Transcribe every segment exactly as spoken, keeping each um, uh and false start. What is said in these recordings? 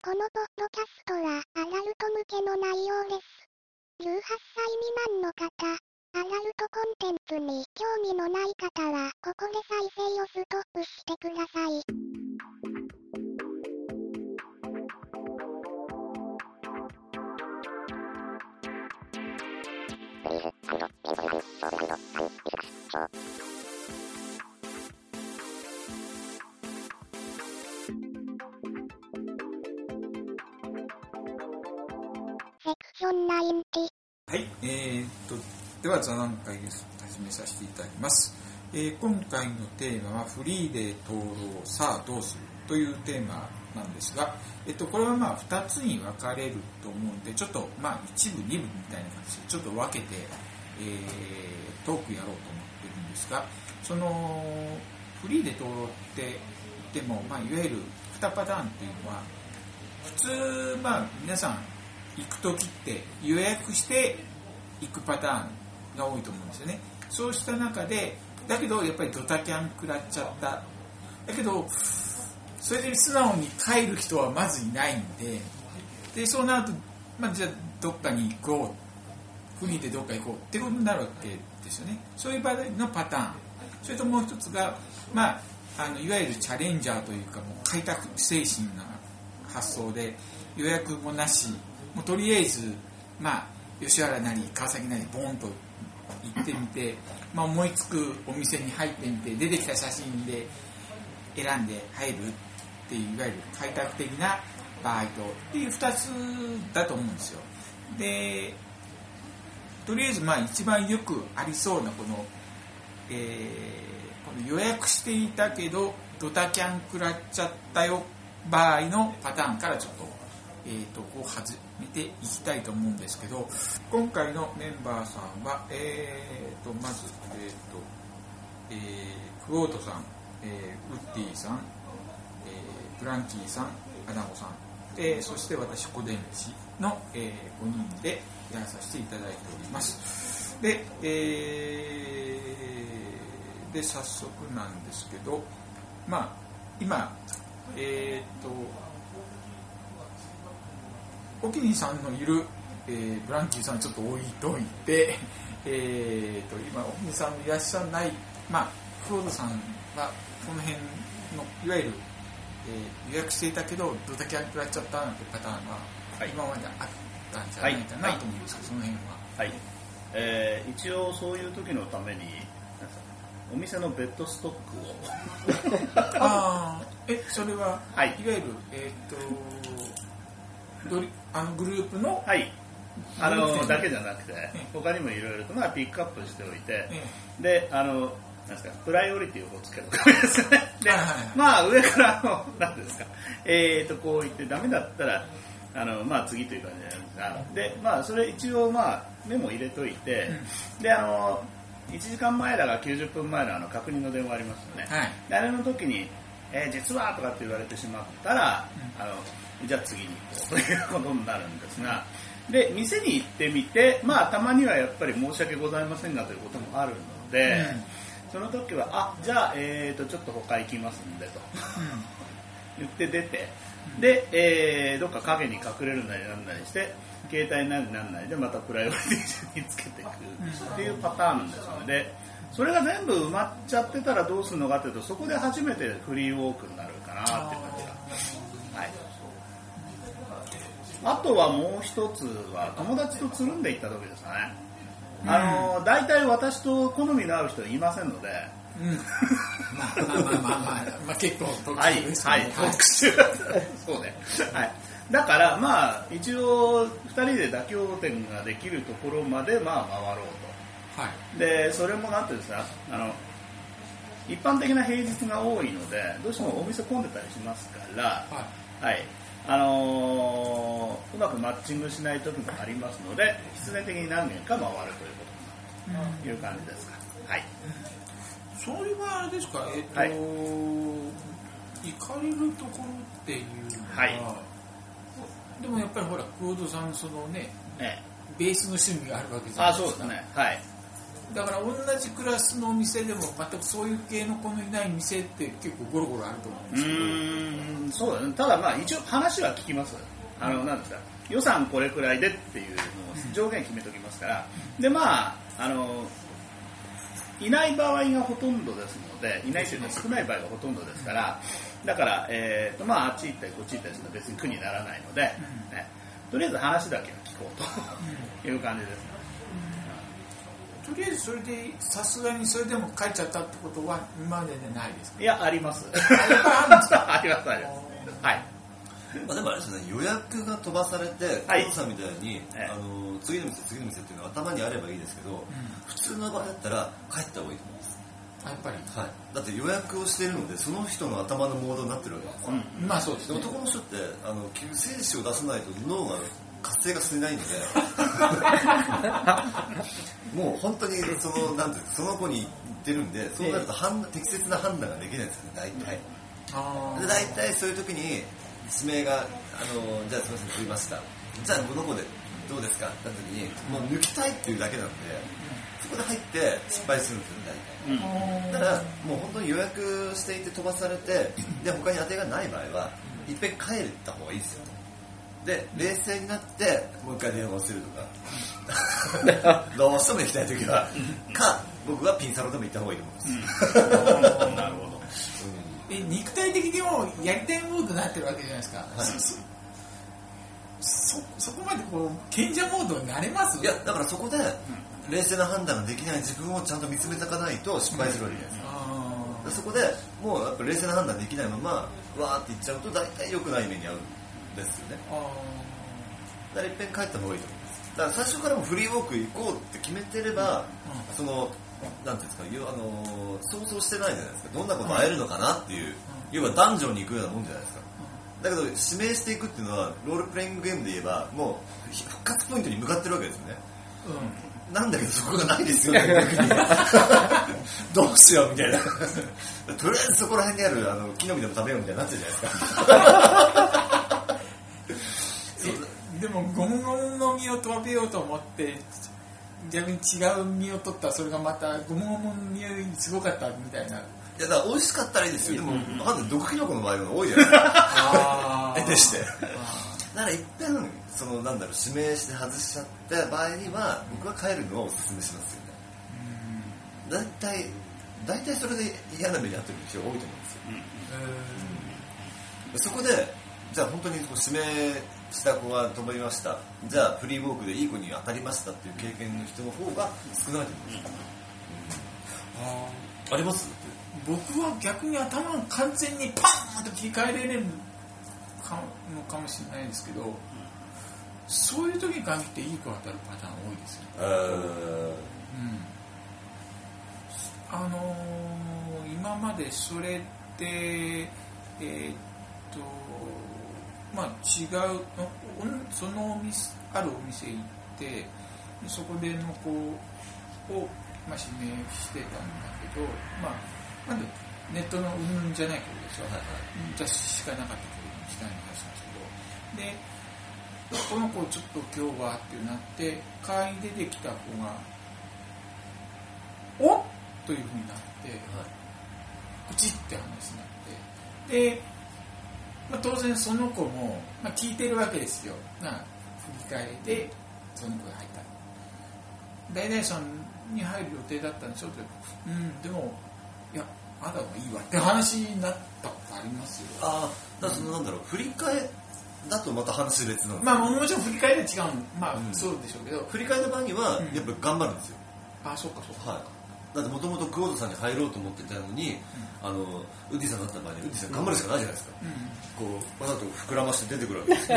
このポッドキャストはアラルト向けの内容です。じゅうはっさい未満の方、アラルトコンテンツに興味のない方はここで再生をストップしてください。セクションナインティ。 はい、えー、っとでは座談会です始めさせていただきます、えー、今回のテーマはフリーで灯籠さあどうするというテーマなんですが、えっと、これはまあふたつに分かれると思うんでちょっとまあいち部に部みたいな感じでちょっと分けて、えー、トークやろうと思ってるんですが、そのフリーで灯籠って言っても、まあ、いわゆるにパターンっていうのは普通まあ皆さん行くときって予約して行くパターンが多いと思うんですよね。そうした中でだけどやっぱりドタキャン食らっちゃっただけどそれで素直に帰る人はまずいないんで、でそうなると、まあ、じゃあどっかに行こうフリーでどっか行こうってことになるわけですよね。そういう場合のパターン、それともう一つが、まあ、あのいわゆるチャレンジャーというかもう開拓精神な発想で予約もなしもうとりあえず、まあ、吉原なり川崎なりボーンと行ってみて、まあ、思いつくお店に入ってみて出てきた写真で選んで入るっていういわゆる開拓的な場合とっていうふたつだと思うんですよ。でとりあえずまあ一番よくありそうなこの、えー、この予約していたけどドタキャン食らっちゃったよ場合のパターンからちょっとえー、とこう始めていきたいと思うんですけど、今回のメンバーさんは、えー、とまず、えーとえー、クオートさん、えー、ウッディさん、えー、ブランキーさん、アナゴさん、えー、そして私小電池の、えー、ごにんでやらさせていただいております。で、えー、で早速なんですけど、まあ今えー、とおきにさんのいる、えー、ブランキーさんちょっと置いといて、えー、と今おきにさんのいらっしゃらない、まあ、クロードさんはこの辺のいわゆる、えー、予約していたけどドタキャン食らっちゃったなんてパターンは、はい、今まであったんじゃないかなと思うんですけど、その辺は、 はいえー、一応そういう時のためにお店のベッドストックをあえそれは、 はい、 いわゆるえっ、ー、とあのグループの、 はい、あのだけじゃなくて、ええ、他にもいろいろとまあピックアップしておいて、ええ、であのなんですかプライオリティをつけるわけですよね。で、はいはい、まあ上からのなんですか、えーとこう言ってダメだったらあのまあ次という感じなんですが、でまあそれ一応まあメモ入れといて、うん、であのいちじかんまえだがきゅうじゅっぷんまえのあの確認の電話ありますよね。はい、であれの時に、えー、実はとかって言われてしまったら、うん、あのじゃあ次に行こうということになるんですが、で店に行ってみて、まあたまにはやっぱり申し訳ございませんがということもあるので、うん、その時はあじゃあ、えー、とちょっと他行きますんでと、うん、言って出て、で、えー、どっか影に隠れるなりなんなりして携帯なりなんなりでまたプライオリティにつけていくっていうパターンですので、それが全部埋まっちゃってたらどうするのかというと、そこで初めてフリーウォークになるかなっていう感じが、はい。あとはもう一つは友達とつるんでいった時ですかね。うん、あの大体私と好みの合う人はいませんので、 うん、まあまあまあまあ、まあ、結構特殊ですね。 はい、はい、特殊そうね。はい。だからまあ一応ふたりで妥協点ができるところまでまあ回ろうと。はい。でそれもなんていうんですか、あの一般的な平日が多いのでどうしてもお店混んでたりしますから、はい。はいあのー、うまくマッチングしない時もありますので必然的に何件か回るということという感じですか、はい、 それはあれですか、えーとはい、行かれるところっていうのは、はい、でもやっぱりほらクロードさんそのね、ええ、ベースの趣味があるわけじゃないですか。 あそうですね、はい、 だから同じクラスのお店でも全くそういう系の子のいない店って結構ゴロゴロあると思うんですけど。うーん、そうだね。ただまあ一応話は聞きます。あの、なんですか、予算これくらいでっていうのを上限決めておきますから、でまああのいない場合がほとんどですので、いないというのは少ない場合がほとんどですから、だから、えーとまあ、あっち行ったりこっち行ったりするのは別に苦にならないので、うんね、とりあえず話だけは聞こうという感じですね、 うん、とりあえずそれでさすがにそれでも帰っちゃったってことは今まででないですか？ いや、ありますあるんですか？ ありますあります、はい。 まあ、でもあれですね、予約が飛ばされて、 はい、 コウさんみたいに、ええ、あの次の店、次の店っていうのは頭にあればいいですけど、うん、普通の場合だったら帰った方がいいと思います。 やっぱり、 はい、だって予約をしているので、その人の頭のモードになってるわけです、 うん、まあそうですね。 男の人ってあの救世主を出さないと脳が活性化してないのでもう本当にそのなんていうその子に言ってるんで、そうなると判適切な判断ができないんですよね、大体。あで大体そういう時に指名があのじゃあすみません取りました、じゃあこの子でどうですかって言った時にもう抜きたいっていうだけなんで、そこで入って失敗するんですよね、大体、うん、だからもう本当に予約していて飛ばされてで他に当てがない場合はいっぺん帰った方がいいですよ。で冷静になってもう一回電話をするとかどうしても行きたい時はか僕はピンサロでも行った方がいいと思います、 うん、なるほど、うんえ肉体的にもやりたいモードになってるわけじゃないですか、はい、そ, そ, そこまでこう賢者モードになれます？ いやだからそこで冷静な判断ができない自分をちゃんと見つめておかないと失敗するわけじゃないですか、うん、そこでもうやっぱ冷静な判断できないままわーっていっちゃうと大体良くない目に遭うんですよね。だからいっぺん帰った方がいいと思います。だから最初からもフリーウォーク行こうって決めてれば、うん、そのなんていうんですか、あのー、想像してないじゃないですか、どんなこと会えるのかなっていう、うん、要はダンジョンに行くようなもんじゃないですか、うん、だけど指名していくっていうのはロールプレイングゲームで言えばもう復活ポイントに向かってるわけですよね、うん、なんだけどそこがないですよねどうしようみたいなとりあえずそこら辺にあるあの木の実でも食べようみたいになってるじゃないですかでもゴムゴムの実を食べようと思って逆に違う実を取ったらそれがまたゴムゴムの実よりすごかったみたいな。いやだから美味しかったらいいですよ。でも分かんない、毒キノコの場合が多いじゃないですか得てしてだからいっぺんそのなんだろう指名して外しちゃった場合には僕は帰るのをおすすめしますよね。だいたいだいたいそれで嫌な目に遭ってる人が多いと思うんですよ、うん、そこでじゃあ本当にこう指名した子が飛びました、じゃあフリーウォークでいい子に当たりましたっていう経験の人の方が少ないと思うんです、うん、あ, あります？ 僕は逆に頭が完全にパーンと切り替えられるかのかもしれないですけど、うん、そういう時に限っていい子当たるパターン多いですよ、うん、あのー、今までそれってえー、っとまあ、違うそのお店あるお店行ってそこでの子を、まあ、指名してたんだけど、まあ、なんでネットのうんぬんじゃない子でしょ、はいはい、私しかなかった子みたいな話なんですけど、でこの子ちょっと今日はってなって会に出てきた子がおっというふうになって、はい、プチって話になってでまあ、当然その子も、まあ、聞いてるわけですよ。まあ、振り返りでその子が入った。大々さんに入る予定だったんでしょって、うん、でもいやまだはいいわって話になったことありますよ。 ああ、だからそのなんだろう、振り替えだとまた話別なんです。 まあもちろん振り替えでは違う、まあ、うん、そうでしょうけど、 振り替えの場にはやっぱり頑張るんですよ。 うん、ああそうかそうか。 はい。だってもともとクオードさんに入ろうと思ってたのに、うん、あのウッディさんだった場合にウッディさん頑張るしかないじゃないですか、うん、こうわざと膨らまして出てくるわけですよ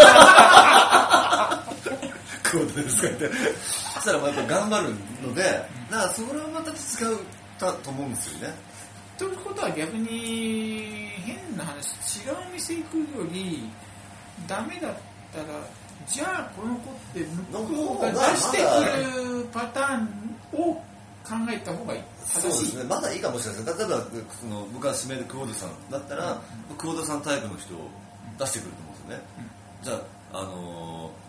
クオードですかってそしたらまた頑張るので、だからそれはまた違うと思うんですよね。 ということは逆に変な話、違う店行くよりダメだったらじゃあこの子って向こうが出してくるパターンを考えた方がいい。 そうですね、まだいいかもしれないです。例えばその僕が指名でクオードさんだったら、うん、クオードさんタイプの人を出してくると思うんですよね、うん、じゃあ、あのー、あ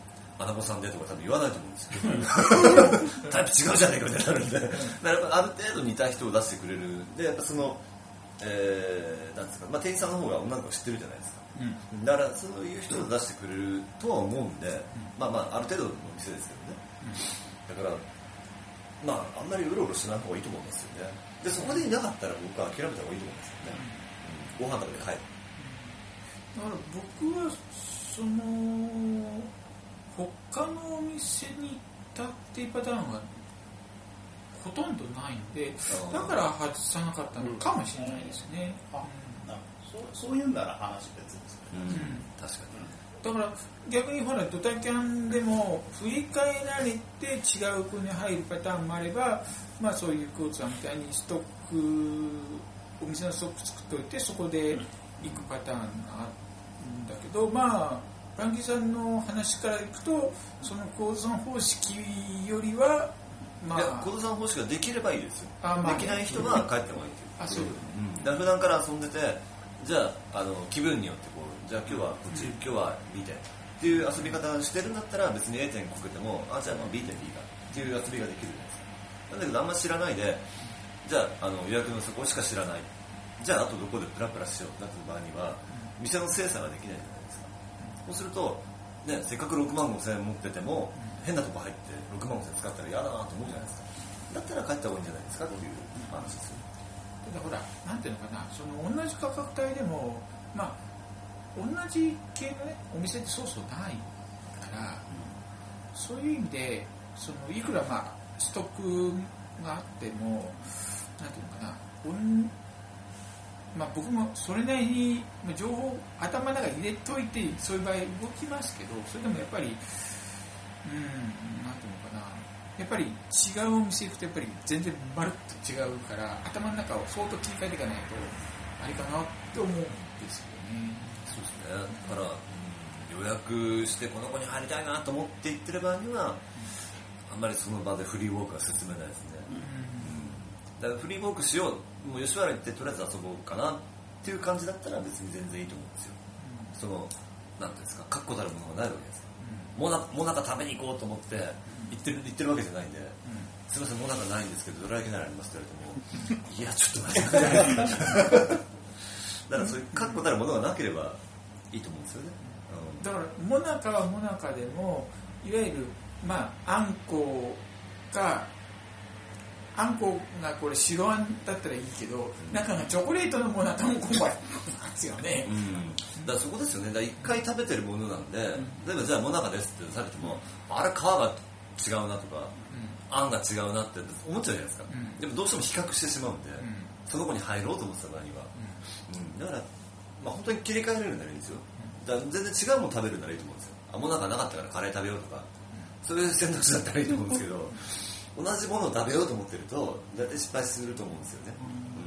花子さんでとか多分言わないと思うんですよタイプ違うじゃねえかみたいになるんでだからやっぱある程度似た人を出してくれるでやっぱその、えー、なんですか、まあ、店員さんの方が女の子知ってるじゃないですか、うん、だからそういう人を出してくれるとは思うんで、うん、まあまあある程度の店ですけどね、うん、だからまああんまりうろうろしない方がいいと思うんですよねでそこでいなかったら僕は諦めた方がいいと思うんですよね、うん、ご飯食べて帰るだから僕はその他のお店に行ったっていうパターンがほとんどないんでだから外さなかったのかもしれないですね、うん、あそう、そういうんなら話別ですね、 うん、確かにだから逆にほらドタキャンでも振り替えられて違う子に入るパターンもあればまあそういうコーツさんみたいにストックお店のストック作っておいてそこで行くパターンがあるんだけどまあバンキーさんの話からいくとそのコーツさん方式よりはまあいやコーツさん方式ができればいいですよ、 あ、まあ、 できない人は帰ってもいいっていうあそう、 うん、だから普段から遊んでてじゃあ、あの気分によってこうじゃあ今日はこっち、うん、今日は B 店っていう遊び方してるんだったら別に A 店こけてもあじゃあまあ B 店でいいかっていう遊びができるじゃないですかなんだけどあんま知らないでじゃあ、あの予約のそこしか知らないじゃああとどこでプラプラしようってなった場合には店の精査ができないじゃないですかそうすると、ね、せっかくろくまんごせんえん持ってても変なとこ入ってろくまんごせんえん使ったら嫌だなと思うじゃないですかだったら帰った方がいいんじゃないですかっていう話ですよただほらなんていうのかなその同じ価格帯でもまあ同じ系のねお店ってそうそうないから、うん、そういう意味でそのいくらまあストックがあってもなんていうのかなおんまあ、僕もそれなりに情報頭の中に入れといてそういう場合動きますけどそれでもやっぱりうんなんていうのかなやっぱり違うお店行くとやっぱり全然まるっと違うから頭の中を相当切り替えていかないとあれかなって思うんですよね。 そうですねだから、うん、予約してこの子に入りたいなと思って行ってる場合には、うん、あんまりその場でフリーウォークは進めないですね、うん、だからフリーウォークしようもう吉原行ってとりあえず遊ぼうかなっていう感じだったら別に全然いいと思うんですよ、うん、そのなんていうんですか確固たるものがないわけですもなもなか食べに行こうと思って行ってる、行ってるわけじゃないんで、うん、すいませんもなかないんですけどどら焼きならありますって言われてもいやちょっと待ってくださいだからそういう確固たるものがなければいいと思うんですよね、 うん、だからもなかはもなかでもいわゆるまああんこがあんこがこれ白あんだったらいいけど、うん、中がチョコレートのものは多分困るんですよね、うん、 だからそこですよねだから一回食べてるものなんで、うん、例えばじゃあもなかですってされてもあれ皮が違うなとか、うん、あんが違うなって思っちゃうじゃないですか、うん、でもどうしても比較してしまうんで、うん、その子に入ろうと思ってた場合には、うんうん、だから、まあ、本当に切り替えれるならいいんですよだから全然違うもの食べるならいいと思うんですよあもなかなかったからカレー食べようとか、うん、そういう選択肢だったらいいと思うんですけど同じものを食べようと思ってると大体失敗すると思うんですよね、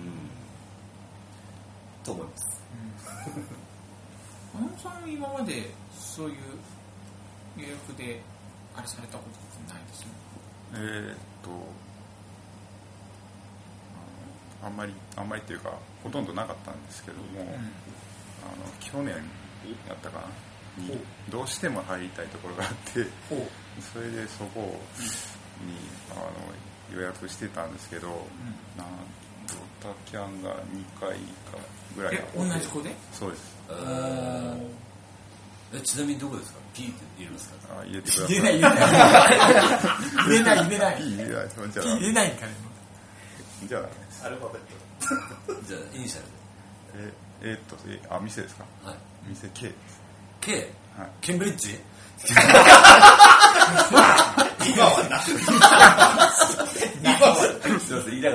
うん、と思います、 うん、あのさん今までそういう予約であれされたことってないですねえー、っとあんまりあんまりっていうかほとんどなかったんですけども、うん、あの去年やったかなにどうしても入りたいところがあってそれでそこをにあの予約してたんですけど、うん、なんドタキャンがにかいかぐらいえ同じ子でそうです。 えちなみにどこですか P って入れますかあ入れてください入れない入れない入れない入れない P 入れないじゃあ入れないからじゃあアルファベットじゃあイニシャルでええー、っとえあ店ですかはい店 K です K、 はい、 ケンブリッジ今はな今はすいません言いたか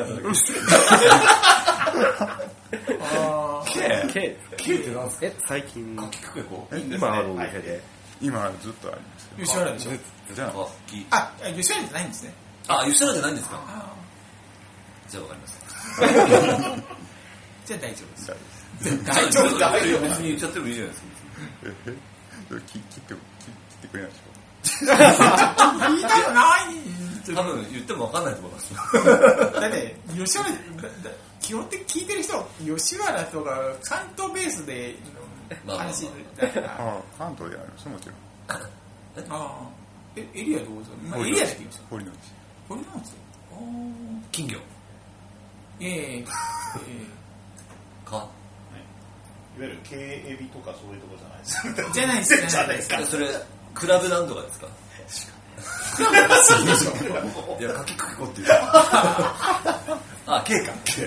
っただけ K K って何ですかえ最近かきくけこ今あるお店で今ずっとありますよ吉原でしょじゃああ吉原じゃないんですねあ吉原じゃないんですかじゃあわかりましたじゃあ大丈夫です大丈夫大丈夫別に言っちゃってもいいじゃないですか切って切ってくれないでしょ言いたくない多分言っても分かんないと思いますだって吉原基本的に聞いてる人吉原とか関東ベースで話だからああ関東でありますもちろんああえエリアどこですか、まあ、エリアって言うんですか。 堀之内堀之内金魚いえいええか、 いわゆる K エビとかそういうとこじゃないですか。 じゃないですじゃないですか。 それクラブなんとかですか。 クラブが好きでしょ。 いや、かきくけこっていうあ、K か K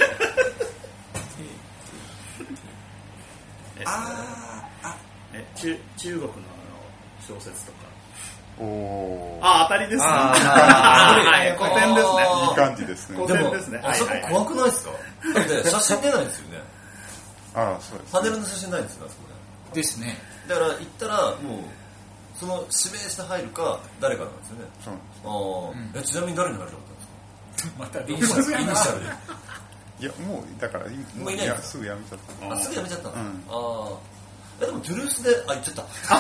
あーあえ中中国のあの小説とか。 おおあ、当たりですね。 あ古典ですね。 いい感じですね。 古典ですね。 あそこ怖くないですか。だって写真出ないですよね。 ああ、そうです、 パネルの写真ないんですよ、あそこで。 ですね。 だから行ったらもうその指名して入るか誰かなんですよね。 そうなんです。 ああ、えちなみに誰に入りたかったんですか。 またイニシャル、イニシャルで。 いや、もうだからもういないんですか。 やすぐやめちゃった。 あ、すぐやめちゃったの。 うんああ。えでもトゥルースで、あ、言っちゃった。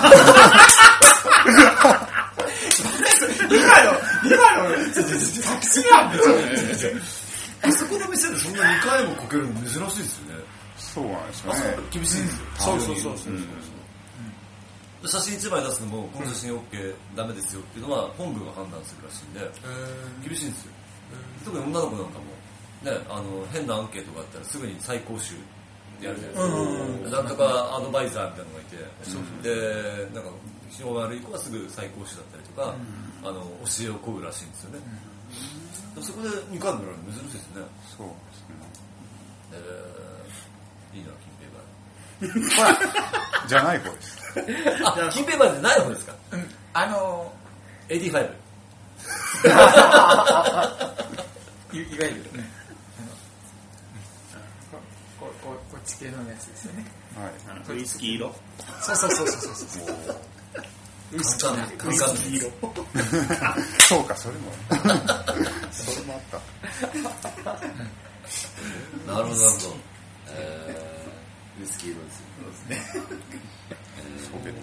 今の今の確信犯ですよね。 あそこの店でそんなにかいもこけるの珍しいですよね。 そうなんですよあ、 ね。 そう厳しいんですよ。 そうそうそうそう。 写真いちまい出すのもこの写真 OK ダメですよっていうのは本部が判断するらしいんで厳しいんですよ。特に女の子なんかもね、あの変なアンケートがあったらすぐに最高集やるじゃないですか。なんとかアドバイザーみたいなのがいて、でなんか評判悪い子はすぐ最高集だったりとか、あの教えを請うらしいんですよね。そこでにかいもやるの珍しいですね。 そうですね。 えー、いいな金平バじゃない方です。 あ、金平バじゃない方ですか。 うん、あのエイティーファイブ。 い, いわゆるね、あのここここっち系のやつですよね。 はい。 あのウイスキー色。 そうそうそうそうそうそう。ウイスキーカンカンウイスキー色。 そうか、それも。それもあった。 なるほどなるほど。えー、ウイスキー色ですよ。 そうですね。 そうけど。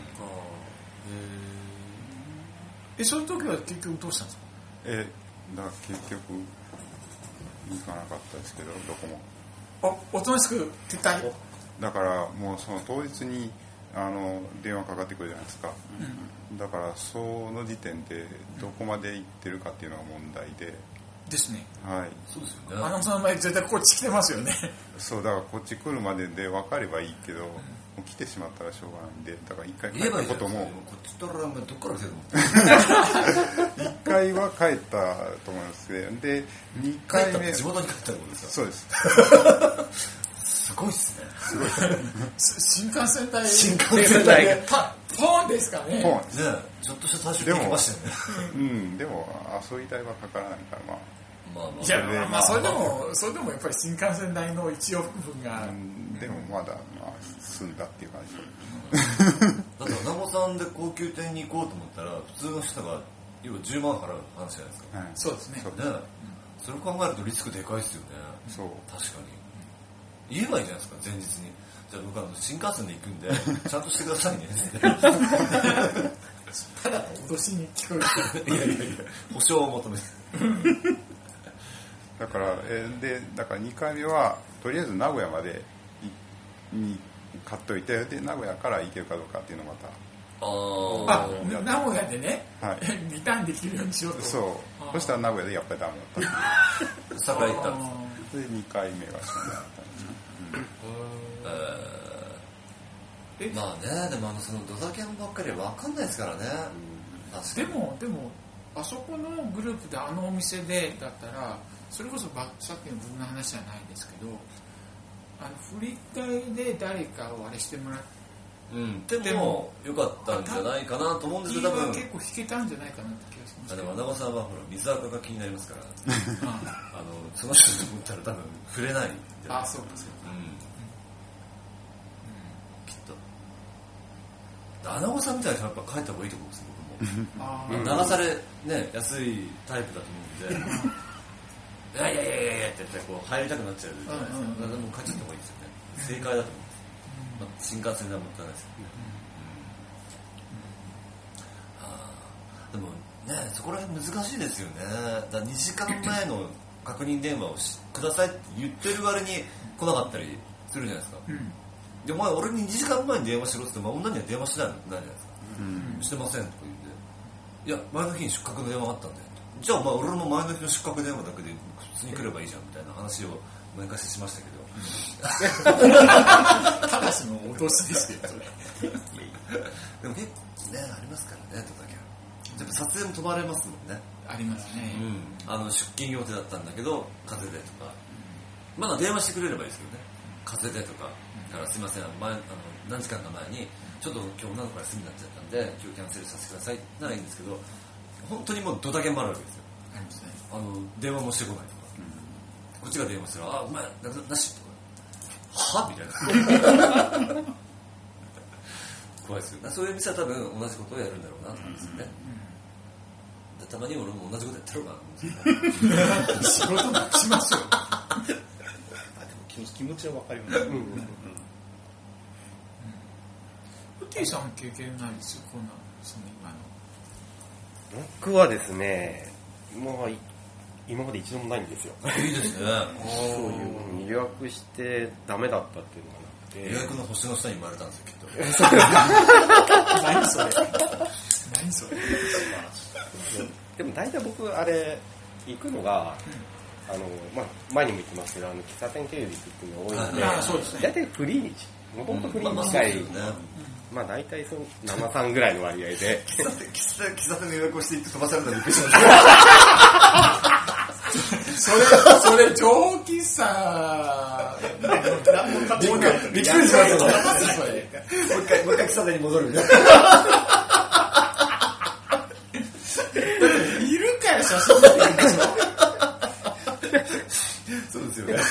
え、その時は結局どうしたんですか。 え、だから結局行かなかったですけど、どこも。 お、おとなしく撤退。 だからもうその当日にあの電話かかってくるじゃないですか。うん、だからその時点でどこまで行ってるかっていうのが問題で。 ですね。 はい。 そうですよね。 あのさん前絶対こっち来てますよね。 そうだからこっち来るまでで分かればいいけど、うん、もう来てしまったらしょうがないんで、だから一回帰ったことも。 こっちとらどっから来てるの。 一回は帰ったと思いますね。で二回目地元に帰ったってことですか。 そうです。 すごいっすね。 すごい。新幹線代。 新幹線代がパポーンですかね。 ポーン。 ね、ちょっとした最初に来ましたよね。 うん、でも遊び代はかからないからまあ。 まあまあ。 いやまあまあそれでもそれでもやっぱり新幹線代の一往復分が。 うん、でもまだまあ済んだっていう感じ。 だって穴子さんで高級店に行こうと思ったら普通の人が要はじゅうまん払う話じゃないですか。 はい、そうですね。 ね、それを考えるとリスクでかいですよね。 そう。 確かに。言えばいいじゃないですか、前日に。じゃあ僕は新幹線で行くんで、ちゃんとしてくださいね。 ただの脅しに聞こえる。 いやいやいや、保証を求めて。 だから、えー、で、だからにかいめは、とりあえず名古屋までに買っといて、で、名古屋から行けるかどうかっていうのをまた。 ああ、名古屋でね、 はい、 リターンできるようにしようと。 そう。そしたら名古屋でやっぱりダメだった。 堺行ったんですか。 で、にかいめがしんどかったんですよ。 えー、まあね、でもあのそのドタキャンばっかりは分かんないですからね。 うん、でもでもあそこのグループであのお店でだったらそれこそさっきの僕の話じゃないですけど、あの振り替えで誰かをあれしてもらって。 うん、でも良かったんじゃないかなと思うんですけど、多分結構弾けたんじゃないかなって気がします。 あでも穴子さんはほら水垢が気になりますからあのその人と思ったら多分触れない。 あ、そうかそうか、うんうん、 きっと穴子さんみたいな人はやっぱ帰った方がいいと思うんですよ僕も。流されね安いタイプだと思うんでいやいやいやいやって言ってこう入りたくなっちゃうじゃないですか。だからもう帰っちゃった方がいいですよね。正解だと思うんです。まあ、新幹線ではもったいないですよ、うんうん、でもねそこら辺難しいですよね。だからにじかんまえの確認電話をしくださいって言ってる割に来なかったりするじゃないですか、うん、でお前俺ににじかんまえに電話しろって言って、まあ、女には電話しないのないじゃないですか、うん、してませんとか言っていや前の日に出荷の電話があったんだよ。じゃあまあ俺も前の日の出荷電話だけで普通に来ればいいじゃんみたいな話を昔しましたけど、 ただしの脅しですけどそれでも結構ねありますからね、ドタキャンやっぱ撮影も飛ばれますもんね。 ありますね、 うん、あの出勤予定だったんだけど風でとか、まだ電話してくれればいいですけどね、風でとかだからすいません前あの何時間か前にちょっと今日女の子が休みになっちゃったんで今日キャンセルさせてくださいならいいんですけど、本当にもうドタキャンもあるわけですよ。 ありますね。 あの電話もしてこないとか、うん、こっちが電話したら「あお前ななし」とか「は?」みたいな怖いですよ。そういう店は多分同じことをやるんだろうなと思うんですよね、うん、たまに俺も同じことやってるかなと思うんですよね仕事なくしましょうあでも気持ちは分かります、うんうんうん、 ウッディさん経験ないですよ、こんなその今の。 僕はですね、もう今まで一度もないんですよ。 いいですね。 そういう予約してダメだったっていうのがなくて。 予約の星の下に生まれたんですよ、きっと。 何それ何それでも大体僕あれ行くのが、うん、あのまあ、前にも言ってますけど、あの喫茶店経由で行くっていうのが多いので、 ああそうですね、 大体フリーにもともとフリーに近い、まあ大体そのななさんぐらいの割合で喫茶店喫茶店の予約をしていって飛ばされたらびっくりしましたそれそれ情報喫茶びっくりしますよね。もう一回もう一回喫茶店に戻るみたいないるから写真撮ってるでしょそうですよね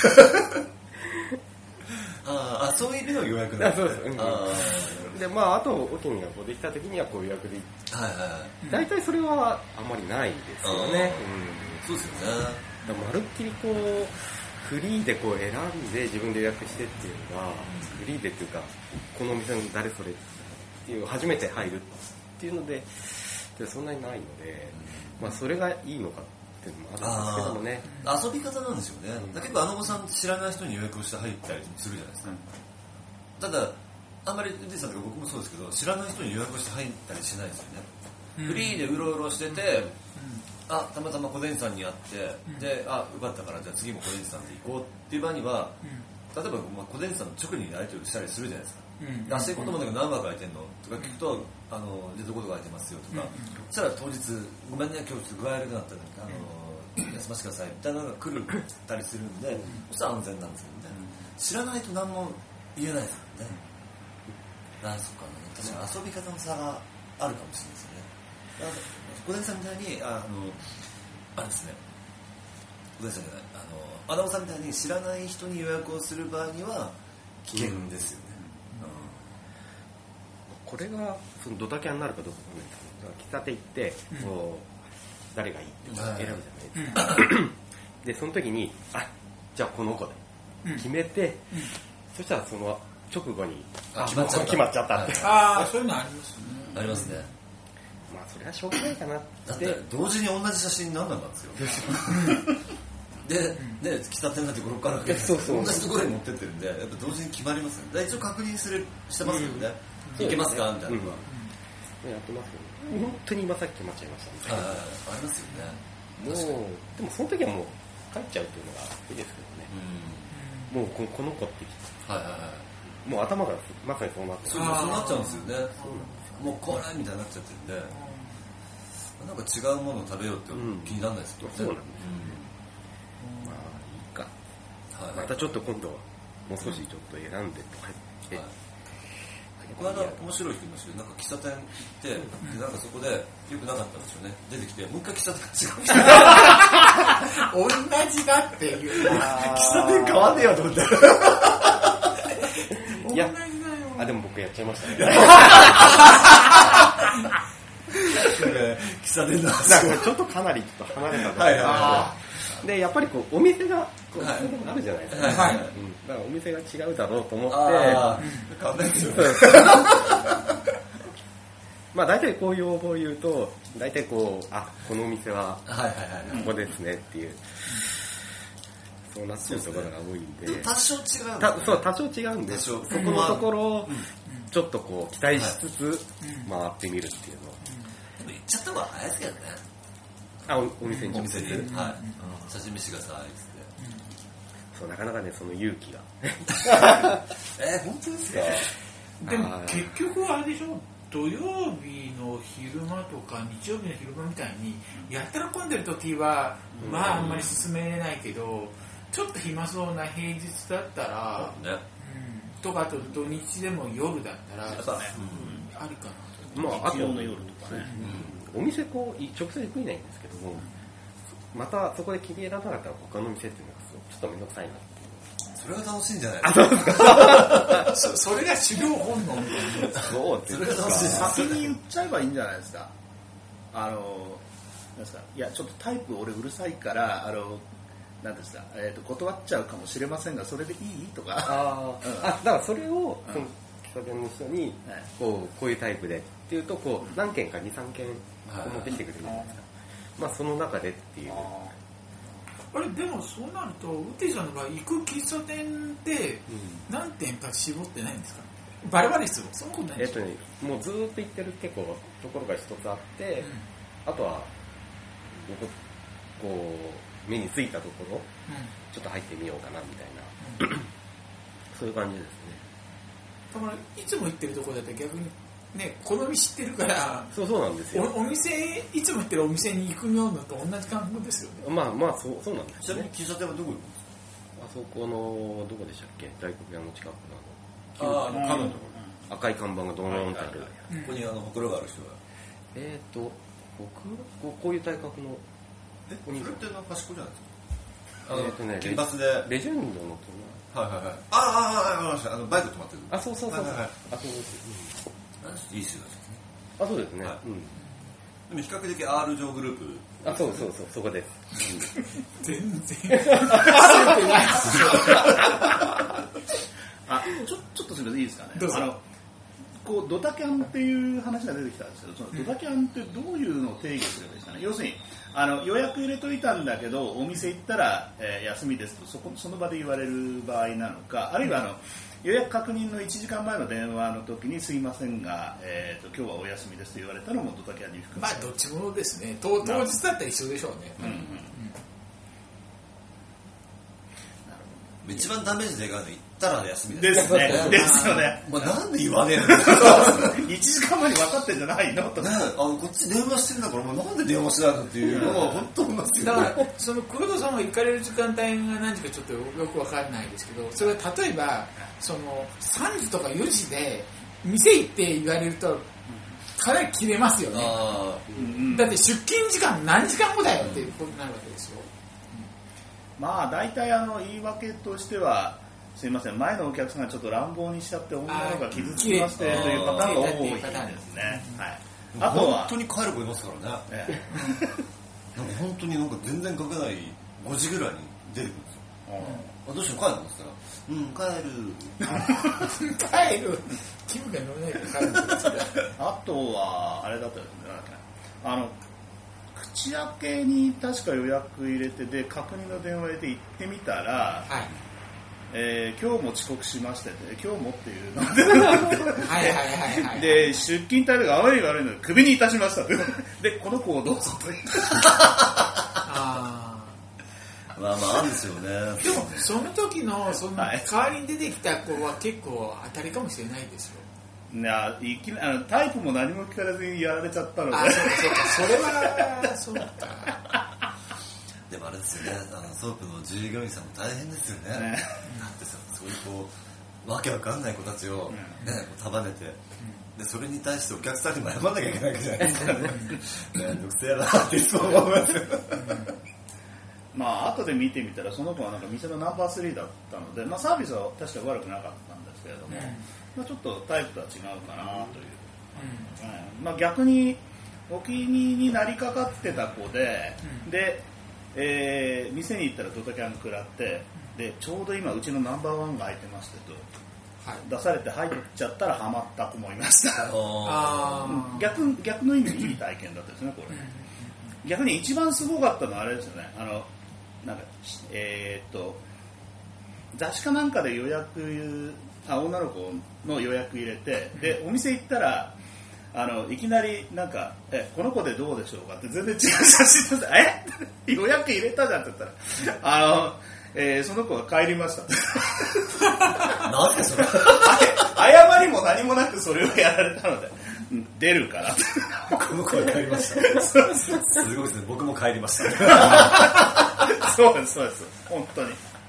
ああ、そういう意味の予約なんですね。そうです、うん、あで、まあ、あと、オケニがこうできた時にはこう予約で、はいはい、大体それはあんまりないですよね。 うん、そうですよね。 だまるっきりこう、フリーでこう選んで自分で予約してっていうのが、フリーでっていうか、このお店の誰それっていう初めて入るっていうので、でそんなにないので、まあ、それがいいのかっていうのもあるんですけどもね。 遊び方なんですよね。だけどあの子さん知らない人に予約をして入ったりするじゃないですか。うん、ただあんまりディさんとか僕もそうですけど、知らない人に予約をして入ったりしないですよね。うん、フリーでうろうろしてて、うん、あたまたま小伝さんに会って、うん、であよかったからじゃあ次も小伝さんで行こうっていう場には、うん、例えば、まあ、小伝さんの直に相手をしたりするじゃないですか。出していこうと思うんだけど何枠空いてんのとか聞くと、あのでどこどこ空いてますよとか、そしたら当日ごめんね今日ちょっと具合悪くなったのであの休ませてくださいみたいなのが来るたりするんで、そしたら安全なんですけどね。知らないと何も言えないですからね。あそっかね、確かに遊び方の差があるかもしれないですね。小田さんみたいにあのあれですね、小田さんじゃないあのアナゴさんみたいに知らない人に予約をする場合には危険ですよね。 これがそのドタキャンになるかどうかわかんないですけど、喫茶店行ってこう誰がいいって選ぶじゃないですか。でその時にあじゃあこの子で決めて、うん、そしたらその直後にあ決まっちゃった決まっちゃったって。 ああそういうのありますね。 ありますね。 まあそれはしょうがないかなって。 だって同時に同じ写真何なんなんですよ。で、で喫茶店だってごろっかあるわけで、そうそう同じところに持ってってるんで、やっぱ同時に決まりますよね。一応確認するしてますけどね。うんいけますかみたいなのは、 うん、やってますよね。本当に今さっき決まっちゃいましたね。 あありますよね。 もうでもその時はもう帰っちゃうっていうのがいいですけどね。うん、もうこ の, この子ってきて、はいはいはい、もう頭がまさにそうなってそうそうそうなっちゃうんですよね。もうこれみたいになっちゃってるんで、なんか違うものを食べようって気にならないですけどね。そうなんですよ。 うん、まあいいか、はい。またちょっと今度はもう少しちょっと選んで帰って。はいこの間面白い人いましたけど、なんか喫茶店行って、でなんかそこでよくなかったんですよね。出てきてもう一回喫茶店違う同じだっていう喫茶店変わんねえよと思っていやあでも僕やっちゃいましたね喫茶店のなんかちょっとかなりちょっと離れたところ、はいはい、でやっぱりこうお店がこう、はい、あるじゃないですか、はいはいうん、だからお店が違うだろうと思って変わんないですよねまあ大体こういう応募を言うと大体こうあこのお店はここですねっていう、そうなってるところが多いんで、 で多少違うんだ、ね、そう多少違うんでそこのところをちょっとこう期待しつつ回ってみるっていうのを言っちゃった方が早いですけどね。 あ、お, お店にお店に、はい、うん、写真見してくださいって。 そう、なかなかね、その勇気が。 えー、本当ですか？ でも結局あれでしょ、土曜日の昼間とか日曜日の昼間みたいにやったら混んでる時は、うん、まああんまり進めれないけど、ちょっと暇そうな平日だったら、ね、うん、とかあと土日でも夜だったら、ね、うん、ありかな。 まあ、あとの夜とかね、 うん、お店こう直接行くいないんですけども、またそこで気に入らなかったら他の店っていうのがちょっと面倒くさいなっていう。 それが楽しいんじゃないですか？ そ, それが修行本能みたいな。 そうそれが楽しい。 先に言っちゃえばいいんじゃないですか。あの、なんですか、いやちょっとタイプ俺うるさいからあの。なんですか、えー、と断っちゃうかもしれませんがそれでいいとか。 あ、うん、あ、だからそれを、うん、その喫茶店の人にこうこういうタイプでっていうとこう何件か にさんけん持ってきてくれるじゃないですか。まあその中でっていう。 あれでもそうなるとウッディさんの場合行く喫茶店って何店か絞ってないんですか？バレバレですよ。そんなことないんですか？ えっとね、もうずっと行ってる結構ところが一つあって、うん、あとはこう目についたところ、うん、ちょっと入ってみようかなみたいな、うん、そういう感じですね。 だからいつも行ってるところだって逆にね、好み知ってるからそうそうなんですよ。 お, お店いつも行ってるお店に行くようなと同じ感覚ですよね。 まあまあそうそうなんです、ね、 ちなみに喫茶店はどこ行くんですか？ あそこのどこでしたっけ、大黒屋の近くのあの角の赤い看板がドーンとある、 ここにあのほくろがある人がえっ、ー、とほくろこういう体格のえ、これっての端っこじゃないですか？あの、えーとね、 金髪でレジェンドの隣、はいはいはい、あああああああのバイク止まってる。 あ、そうそうそう、はいはいはい、あ、そうです、 うん、いいっすよね。 あ、そうですね、はい、 うん、でも比較的 R 上グループ、 あ、そうそうそう、そこです、 うん、全然あ、ちょちょっとすみません、いいですかね。 どうぞ。 あのこうドタキャンっていう話が出てきたんですけど、そのドタキャンってどういうのを定義するんですかね。要するにあの予約入れといたんだけどお店行ったら、えー、休みですと そ, こその場で言われる場合なのか、あるいはあの予約確認のいちじかんまえの電話の時にすいませんが、えー、と今日はお休みですと言われたのもドタキャンに含まれる。 まあどっちもですね。当, 当日だったら一緒でしょうね。うんうんうん、一番ダメージでかいの行ったら休みですね。ですよね。 まあ、なんで言わねえのいちじかんまえに分かってんじゃないのと、ね、 あのこっち電話してるんだからもうなんで電話してないのっていうのは本当思いますよ。 だからその黒田さんが行かれる時間帯が何時かちょっとよく分かんないですけど、それは例えばそのさんじとかよじで店行って言われるとかなり切れますよね。あ、うん、だって出勤時間何時間後だよっていうことになるわけですよ。 まあ大体あの言い訳としては、すいません、前のお客さんがちょっと乱暴にしちゃって女の子が傷つきましてというパターンが多いですね。はい。あとは本当に帰る子いますからね。ええ、なんか本当になんか全然書けないごじぐらいに出てくるんですよ。うん、あ、どうしよう帰るのって言ったら、うん帰る帰る気分が乗れないから帰るんですよ。 あとはあれだったんですね。あの。口開けに確か予約入れてで確認の電話入れて行ってみたら、はい、えー、今日も遅刻しましたって、今日もっていうのではいはいはいはい、で出勤態度が悪い悪いのでクビにいたしましたってでこの子をどうぞと言ってあまあまああるんですよね。 でもその時のその代わりに出てきた子は結構当たりかもしれないですよ。 いやいきなあのタイプも何も聞かれずにやられちゃったので、 あ、そうかそうか、それはそうか。 でもあれですよね、あのソープの従業員さんも大変ですよね。ね、だってさ、そういうこうわけわかんない子たちを、ね、ね、こう束ねて、うん、でそれに対してお客さんにも謝らなきゃいけないわけじゃないですかね。めんどくせえなってそう思いますよ。 まあ後で見てみたらその子はなんか店のナンバースリーだったので、まあ、サービスは確か悪くなかったんですけれども、うん、まあ、ちょっとタイプとは違うかなという、うん、うん、まあ、逆にお気に入りになりかかってた子で、うん、で、えー、店に行ったらドタキャン食らって、でちょうど今うちのナンバーワンが空いてましてと、はい、出されて入っちゃったらハマった子もいました。あ、うん、逆, 逆の意味でいい体験だったですねこれ。逆に一番すごかったのはあれですよね、あのなんかえー、っと雑誌かなんかで予約、あ、女の子の予約入れて、でお店行ったらあのいきなりなんかえこの子でどうでしょうかって全然違う写真でえ予約入れたじゃんって言ったらあの、えー、その子は帰りましたなんでそれ謝りも何もなくそれをやられたので出るからこの子は帰りましたそうそうすごいですね僕も帰りましたそうですそうです本当に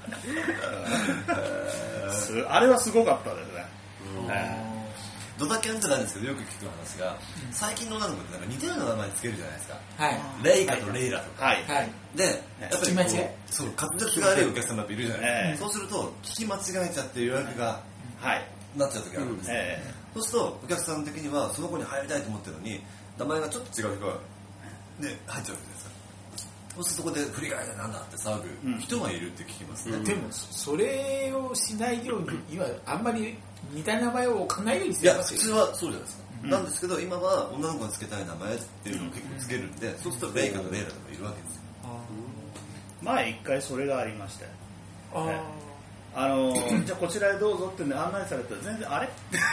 あれはすごかったですね、 ドタキャンじゃないんですけどよく聞く話が最近の女の子ってなんか似たような名前つけるじゃないですか、はい、レイカとレイラとか、はいはい、でやっぱりこうそう滑舌が悪いお客様っているじゃないですか、そうすると聞き間違えちゃって予約が、はい、なっちゃう時があるんですよ、えー、そうするとお客さん的にはその子に入りたいと思ってるのに名前がちょっと違う人が、ね、入っちゃうわけですか。そうするとそこで振り返りなんだって騒ぐ人がいるって聞きますね、うん、 でもそれをしないように今あんまり似た名前を置かないようにしてますよ。 いや普通はそうじゃないですか、うん、なんですけど今は女の子がつけたい名前っていうのを結構つけるんで、うん、そうするとレイカとレイラとかいるわけですよ、 うん、前一回それがありましてあ、ね、あのじゃあこちらへどうぞって、ね、案内されたら全然あれ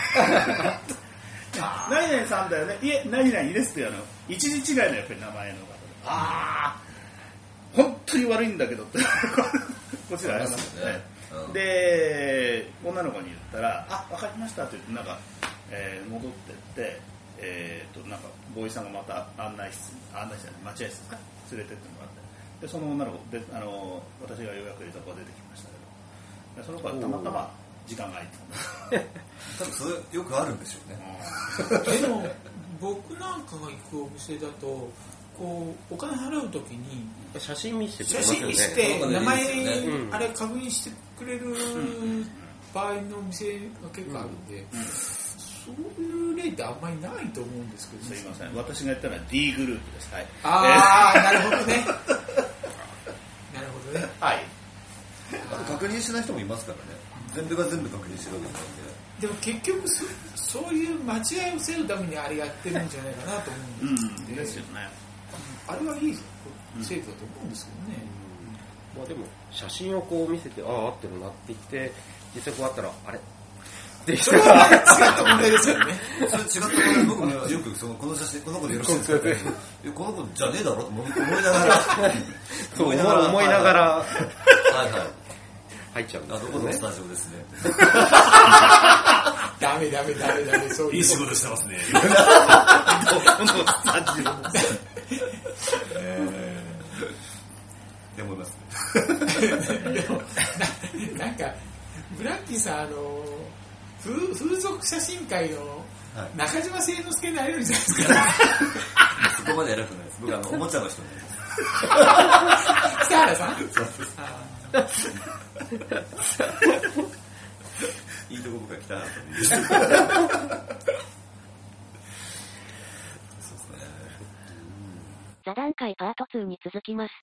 何々さんだよねいえ何々ですっていうあの一時違いのやっぱり名前の方でああ本当に悪いんだけどってこちらありますよね、うん、で女の子に言ったらあ分かりましたって言ってなんか、えー、戻ってって、えー、となんかボーイさんがまた案内室案内室待合室ですか連れてってもらってでその女の子であの私が予約入れた子が出てきましたけどその子はたまたま時間が空いてた多分それよくあるんでしょうねでも僕なんかが行くお店だとこうお金払うときに写真見せてくれますよね。写真見して名前あれ確認してくれる場合のお店が結構あるんで、うんうん、そういう例ってあんまりないと思うんですけど、 ね、すいません私がやったのは D グループです、はい、 ああなるほどねなるほどねはいあと確認しない人もいますからね全部が全部確認してるわけでも結局 そ, そういう間違いを防ぐためにあれやってるんじゃないかなと思うんですけど、ね、 うんですよねあれはいい制度だと思うんですけどね、 うんまあ、でも写真をこう見せてああ合ってるなって言って実際こうあったらあれでそれは違った問題ですよねそれ違った問題僕もよくそのこの写真この子でよろしいですかこの子じゃねえだろと思いながらそう思いながら思いながらはいはい入っちゃうんですよね。どこのスタジオですね。 ダメダメダメダメそういういい仕事してますね。 どこのスタジオですね。 って思います、 ね。でもな, なんかブラッキーさんあの 風, 風俗写真界の中島誠之助になれるんじゃないですか。 そこまで偉くないです。僕あのおもちゃの人です。 北原さん。そうですいいとこ僕が来たなと思います。そうですね。 座談会パートツーに続きます。